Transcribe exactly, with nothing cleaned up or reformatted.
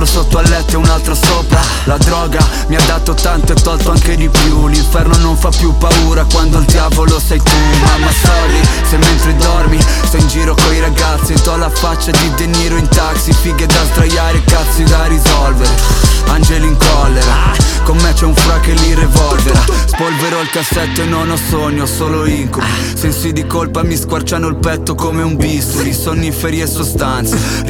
sotto al letto e un altro sopra. La droga mi ha dato tanto e tolto anche di più. L'inferno non fa più paura quando il diavolo sei tu. Mamma sorry se mentre dormi sto in giro coi ragazzi e t'ho la faccia di De Niro in taxi. Fighe da sdraiare, cazzi da risolvere, angeli in collera, con me c'è un fra che li revolvera. Spolverò il cassetto e non ho sogno, solo incubi. Sensi di colpa mi squarciano il petto come un bisturi, sonniferi e sostanze.